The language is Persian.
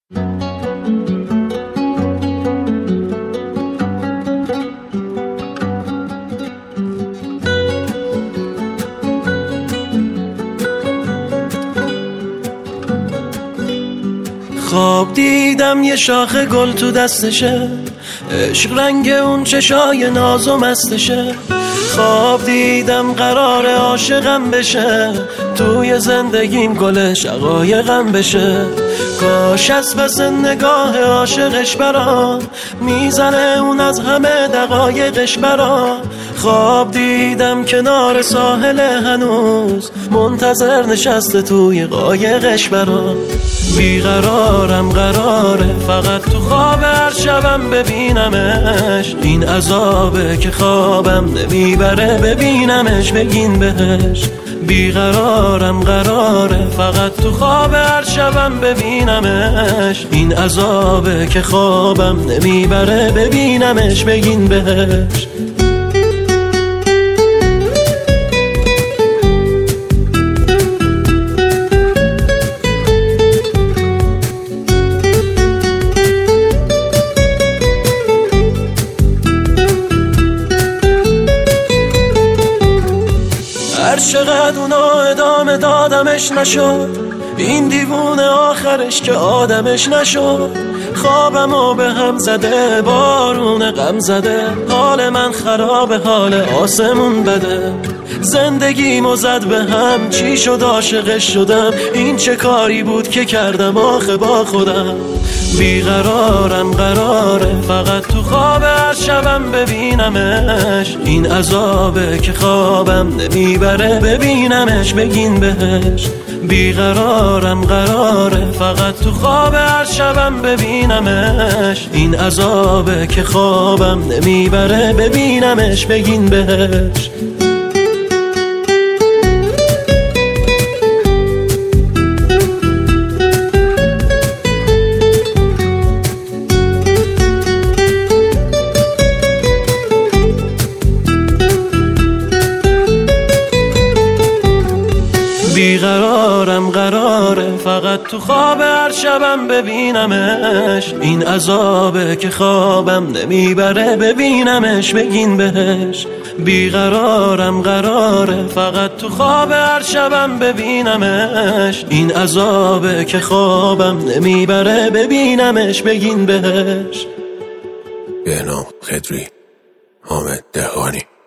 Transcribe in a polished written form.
خواب دیدم یه شاخه گل تو دستشه، عشق رنگ اون چشای ناز و مستشه. خواب دیدم قرار عاشقم بشه، توی زندگیم گل شقایقم بشه. کاش از پس نگاه عاشقش برام میزنه اون از همه دقایقش برام. خواب دیدم کنار ساحل هنوز منتظر نشسته توی قایقش برام. بیقرارم قراره فقط تو خواب هر شبم ببینمش، این عذابه که خوابم نمیبره ببینمش بگین بهش. بیقرارم قراره فقط تو خواب هر شبم ببینمش، این عذابه که خوابم نمیبره ببینمش بگین بهش. هر چقدر اونا ادامه دادمش نشد، این دیوونه آخرش که آدمش نشد. خوابمو به هم زده بارون غم زده، حال من خرابه حال آسمون بده. زندگیمو زد به هم چی شد عاشقش شدم، این چه کاری بود که کردم آخه با خودم. بیقرارم قراره فقط تو خواب هر شبم ببینمش، این عذابه که خوابم نمیبره ببینمش بگین بهش. بیقرارم قراره فقط تو خواب هر شبم ببینمش، این عذابه که خوابم نمیبره ببینمش بگین بهش. بیقرارم قراره فقط تو خواب هر شبم ببینمش، این عذابه که خوابم نمیبره ببینمش بگین بهش. بیقرارم قراره فقط تو خواب هر شبم ببینمش، این عذابه که خوابم نمیبره ببینمش بگین بهش. بهنام خضری، حامد دهقانی.